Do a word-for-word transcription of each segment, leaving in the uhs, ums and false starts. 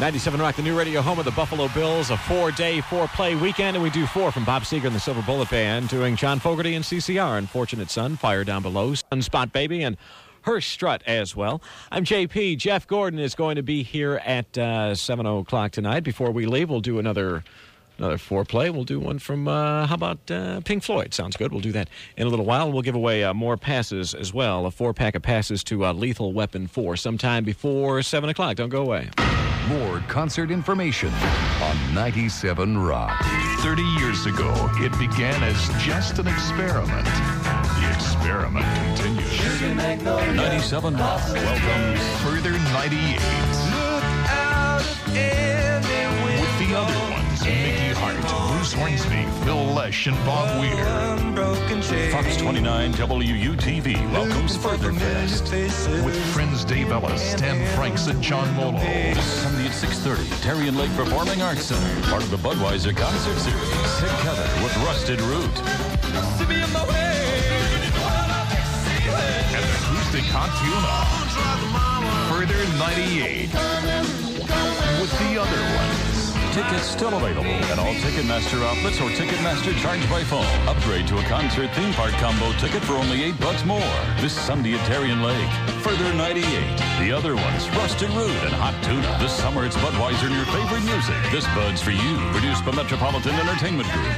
ninety-seven Rock, the new radio home of the Buffalo Bills, a four-day, four-play weekend, and we do four from Bob Seger and the Silver Bullet Band, doing John Fogerty and C C R, Unfortunate Son, Fire Down Below, Sunspot Baby, and Hirsch Strut as well. I'm J P. Jeff Gordon is going to be here at uh, seven o'clock tonight. Before we leave, we'll do another... Another foreplay. We'll do one from, uh, how about uh, Pink Floyd? Sounds good. We'll do that in a little while. We'll give away uh, more passes as well, a four-pack of passes to uh, Lethal Weapon four sometime before seven o'clock. Don't go away. More concert information on ninety-seven Rock. thirty years ago, it began as just an experiment. The experiment continues. ninety-seven Rock welcomes Further ninety-eight. Look out anywhere. With the other ones, Mickey Hart, Bruce Hornsby, Phil Lesh, and Bob Weir. Fox twenty-nine W U T V welcomes Further Fest. With friends Dave Ellis, Stan Franks, and John Molo. Sunday at six thirty, Darien Lake Performing Arts Center, part of the Budweiser Concert Series. Together with Rusted Root. And Acoustic Hot Tuna. Further ninety-eight. With the other ones. Tickets still available at all Ticketmaster outlets or Ticketmaster charge by phone. Upgrade to a concert theme park combo ticket for only eight bucks more. This Sunday at Darien Lake. Further ninety-eight. The other ones, Rusted Root and Hot Tuna. This summer it's Budweiser and your favorite music. This Bud's for you. Produced by Metropolitan Entertainment Group.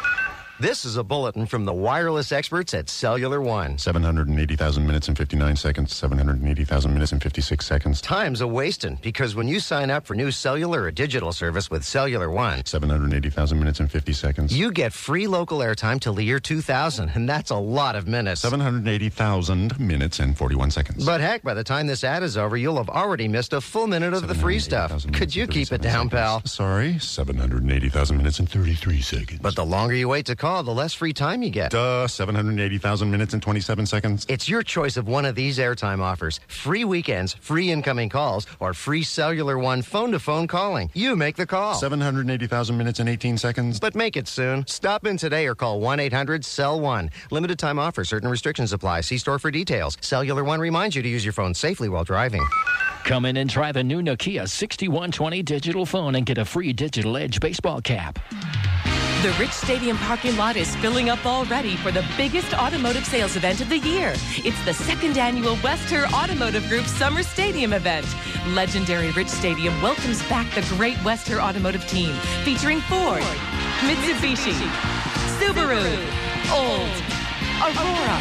This is a bulletin from the wireless experts at Cellular One. seven hundred eighty thousand minutes and fifty-nine seconds, seven hundred eighty thousand minutes and fifty-six seconds. Time's a wasting because when you sign up for new cellular or digital service with Cellular One, seven hundred eighty thousand minutes and fifty seconds. You get free local airtime till the year two thousand, and that's a lot of minutes. seven hundred eighty thousand minutes and forty-one seconds. But heck, by the time this ad is over, you'll have already missed a full minute of the free stuff. Could you keep it down, pal? Sorry, seven hundred eighty thousand minutes and thirty-three seconds. But the longer you wait to call, the less free time you get. Duh, seven hundred eighty thousand minutes and twenty-seven seconds. It's your choice of one of these airtime offers. Free weekends, free incoming calls, or free Cellular One phone-to-phone calling. You make the call. seven hundred eighty thousand minutes and eighteen seconds. But make it soon. Stop in today or call one eight hundred C E L one. Limited time offer. Certain restrictions apply. See store for details. Cellular One reminds you to use your phone safely while driving. Come in and try the new Nokia sixty-one twenty digital phone and get a free Digital Edge baseball cap. The Rich Stadium parking lot is filling up already for the biggest automotive sales event of the year. It's the second annual Wester Automotive Group Summer Stadium event. Legendary Rich Stadium welcomes back the great Wester Automotive team, featuring Ford, Mitsubishi, Subaru, Old, Aurora,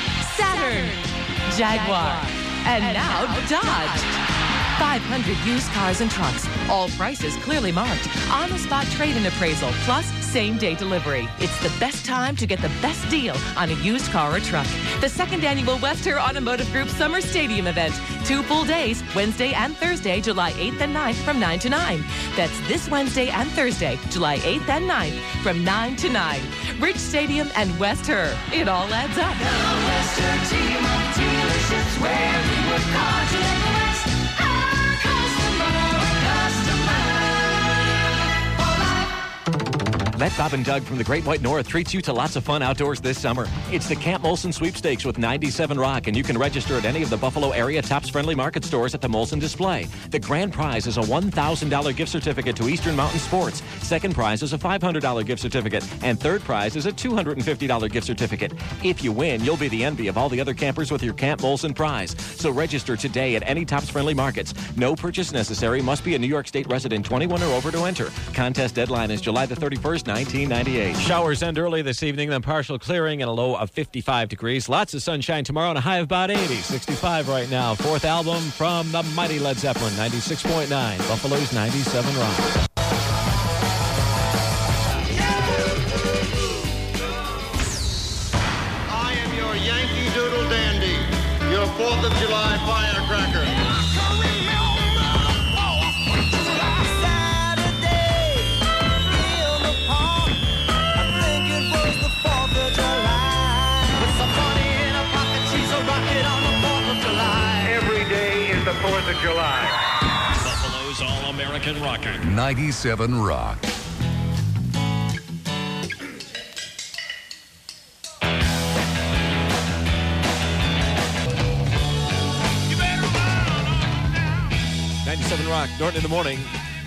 Saturn, Jaguar, and now Dodge. five hundred used cars and trucks, all prices clearly marked, on-the-spot trade-in appraisal, plus same-day delivery. It's the best time to get the best deal on a used car or truck. The second annual Wester Automotive Group Summer Stadium event. Two full days, Wednesday and Thursday, July eighth and ninth from nine to nine. That's this Wednesday and Thursday, July eighth and ninth from nine to nine. Rich Stadium and Wester. It all adds up. The Wester team of dealerships where we work hard to make the West. Let Bob and Doug from the Great White North treat you to lots of fun outdoors this summer. It's the Camp Molson Sweepstakes with ninety-seven Rock, and you can register at any of the Buffalo area Tops Friendly Market stores at the Molson display. The grand prize is a one thousand dollars gift certificate to Eastern Mountain Sports. Second prize is a five hundred dollars gift certificate. And third prize is a two hundred fifty dollars gift certificate. If you win, you'll be the envy of all the other campers with your Camp Molson prize. So register today at any Tops Friendly Markets. No purchase necessary. Must be a New York State resident, twenty-one or over to enter. Contest deadline is July the thirty-first, nineteen ninety-eight. Showers end early this evening, then partial clearing and a low of fifty-five degrees. Lots of sunshine tomorrow and a high of about eighty. sixty-five right now. Fourth album from the mighty Led Zeppelin, ninety-six point nine. Buffalo's ninety-seven Rock. I am your Yankee Doodle Dandy, your fourth of July firecracker. fourth of July. Buffalo's All-American Rocker. ninety-seven Rock. ninety-seven Rock, Norton in the morning.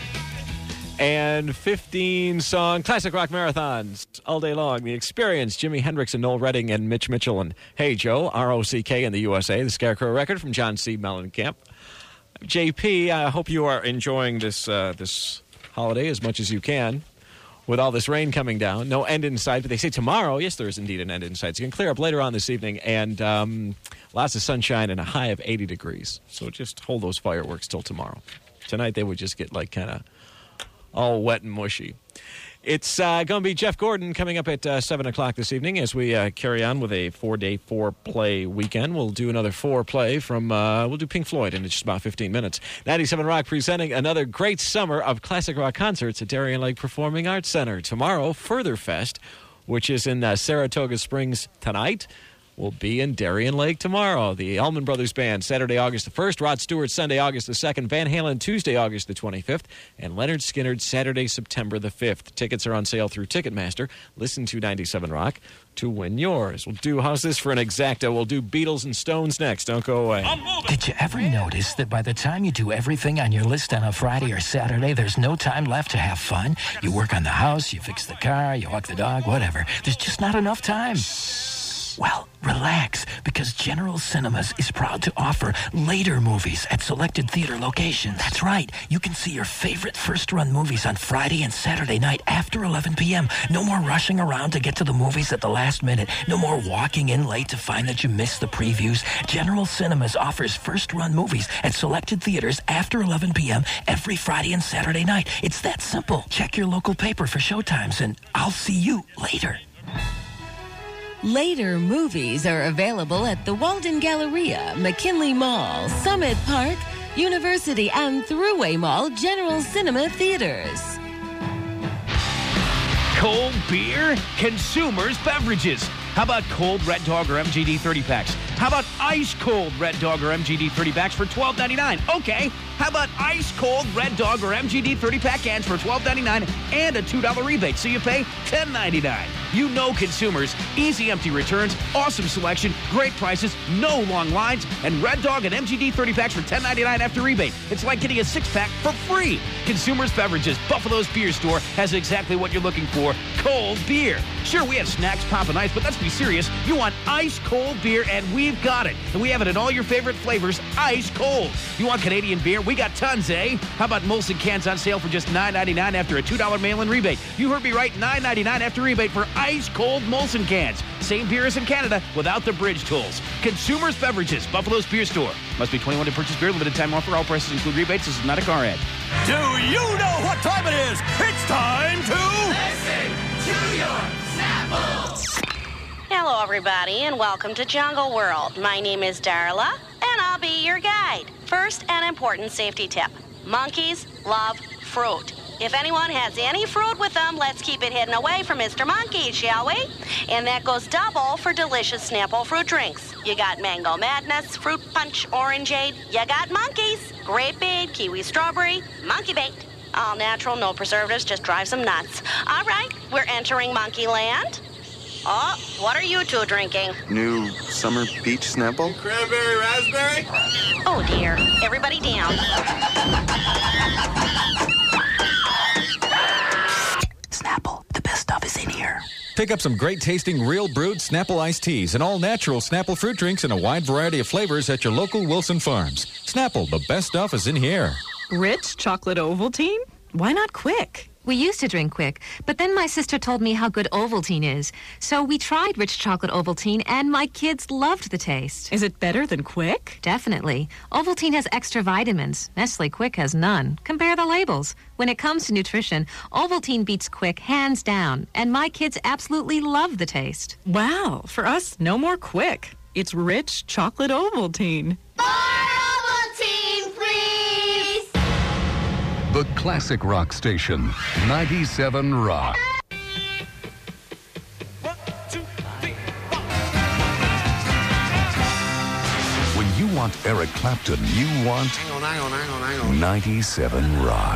And fifteen-song classic rock marathons all day long. The Experience, Jimi Hendrix and Noel Redding and Mitch Mitchell and Hey Joe, R O C K in the U S A. The Scarecrow record from John C. Mellencamp. J P, I hope you are enjoying this uh, this holiday as much as you can with all this rain coming down. No end in sight, but they say tomorrow, yes, there is indeed an end in sight. It's going to clear up later on this evening, and um, lots of sunshine and a high of eighty degrees. So just hold those fireworks till tomorrow. Tonight they would just get like kind of all wet and mushy. It's uh, going to be Jeff Gordon coming up at uh, seven o'clock this evening as we uh, carry on with a four-day, four-play weekend. We'll do another four-play from, uh, we'll do Pink Floyd in just about fifteen minutes. ninety-seven Rock presenting another great summer of classic rock concerts at Darien Lake Performing Arts Center. Tomorrow, Further Fest, which is in uh, Saratoga Springs tonight, will be in Darien Lake tomorrow. The Allman Brothers Band, Saturday, August the first. Rod Stewart, Sunday, August the second. Van Halen, Tuesday, August the twenty-fifth. And Leonard Skinner, Saturday, September the fifth. Tickets are on sale through Ticketmaster. Listen to ninety-seven Rock to win yours. We'll do, how's this for an exacta? We'll do Beatles and Stones next. Don't go away. Did you ever notice that by the time you do everything on your list on a Friday or Saturday, there's no time left to have fun? You work on the house, you fix the car, you walk the dog, whatever. There's just not enough time. Well, relax, because General Cinemas is proud to offer later movies at selected theater locations. That's right. You can see your favorite first-run movies on Friday and Saturday night after eleven p.m. No more rushing around to get to the movies at the last minute. No more walking in late to find that you missed the previews. General Cinemas offers first-run movies at selected theaters after eleven p.m. every Friday and Saturday night. It's that simple. Check your local paper for showtimes, and I'll see you later. Later movies are available at the Walden Galleria, McKinley Mall, Summit Park, University, and Thruway Mall General Cinema Theaters. Cold beer? Consumers Beverages. How about cold Red Dog or M G D thirty packs? How about ice cold Red Dog or M G D thirty packs for twelve ninety-nine? Okay. How about ice cold Red Dog or M G D thirty pack cans for twelve ninety-nine and a two dollar rebate, so you pay ten ninety-nine? You know consumers. Easy empty returns, awesome selection, great prices, no long lines, and Red Dog and M G D thirty packs for ten ninety-nine after rebate. It's like getting a six-pack for free. Consumers Beverages, Buffalo's Beer Store, has exactly what you're looking for, cold beer. Sure, we have snacks, pop, and ice, but let's be serious. You want ice cold beer, and we've got it. And we have it in all your favorite flavors, ice cold. You want Canadian beer? We got tons, eh? How about Molson cans on sale for just nine ninety-nine after a two dollar mail-in rebate? You heard me right, nine ninety-nine after rebate for ice cold Molson cans. Same beer as in Canada without the bridge tolls. Consumers Beverages, Buffalo's Beer Store. Must be twenty-one to purchase beer. Limited time offer. All prices include rebates. This is not a car ad. Do you know what time it is? It's time to listen to your Snapple. Hello, everybody, and welcome to Jungle World. My name is Darla, and I'll be your guide. First, an important safety tip. Monkeys love fruit. If anyone has any fruit with them, let's keep it hidden away from Mister Monkey, shall we? And that goes double for delicious Snapple fruit drinks. You got Mango Madness, Fruit Punch, Orangeade. You got monkeys, Grape Bait, Kiwi Strawberry, Monkey Bait. All natural, no preservatives, just drive some nuts. All right, we're entering Monkey Land. Oh, what are you two drinking? New summer peach Snapple? Cranberry raspberry? Oh, dear. Everybody down. Snapple, the best stuff is in here. Pick up some great-tasting, real brewed Snapple iced teas and all-natural Snapple fruit drinks in a wide variety of flavors at your local Wilson Farms. Snapple, the best stuff is in here. Rich chocolate Ovaltine? Why not Quick? We used to drink Quick, but then my sister told me how good Ovaltine is. So we tried Rich Chocolate Ovaltine, and my kids loved the taste. Is it better than Quick? Definitely. Ovaltine has extra vitamins. Nestle Quick has none. Compare the labels. When it comes to nutrition, Ovaltine beats Quick hands down, and my kids absolutely love the taste. Wow. For us, no more Quick. It's Rich Chocolate Ovaltine. The classic rock station, ninety-seven Rock. When you want Eric Clapton, you want Hang on, hang on, hang on, hang on. ninety-seven Rock.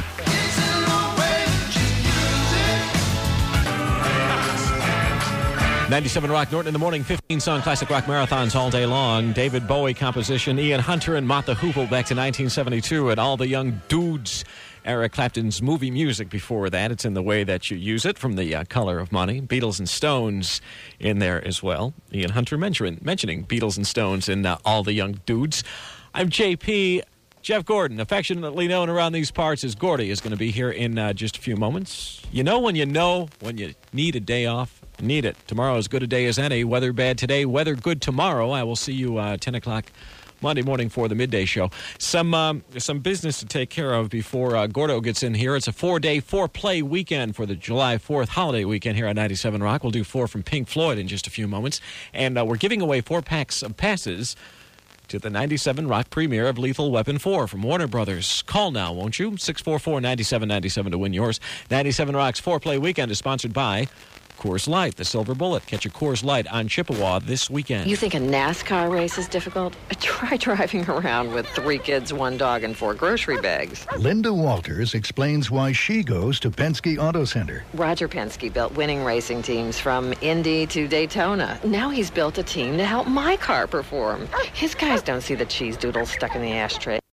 ninety-seven Rock Norton in the morning, fifteen-song classic rock marathons all day long. David Bowie composition, Ian Hunter and Mott the Hoople back to nineteen seventy-two, and All the Young Dudes. Eric Clapton's movie music before that. It's in the way that you use it from the uh, Color of Money. Beatles and Stones in there as well. Ian Hunter mention, mentioning Beatles and Stones in uh, All the Young Dudes. I'm J P. Jeff Gordon, affectionately known around these parts as Gordy, is going to be here in uh, just a few moments. You know when you know when you need a day off. Need it. Tomorrow is good a day as any. Weather bad today, weather good tomorrow. I will see you uh, ten o'clock Monday morning for the midday show. Some um, some business to take care of before uh, Gordo gets in here. It's a four-day, four-play weekend for the July fourth holiday weekend here on ninety-seven Rock. We'll do four from Pink Floyd in just a few moments. And uh, we're giving away four packs of passes to the ninety-seven Rock premiere of Lethal Weapon four from Warner Brothers. Call now, won't you? six four four, nine seven nine seven to win yours. ninety-seven Rock's four-play weekend is sponsored by Coors Light, the Silver Bullet. Catch a Coors Light on Chippewa this weekend. You think a NASCAR race is difficult? Try driving around with three kids, one dog, and four grocery bags. Linda Walters explains why she goes to Penske Auto Center. Roger Penske built winning racing teams from Indy to Daytona. Now he's built a team to help my car perform. His guys don't see the cheese doodles stuck in the ashtray.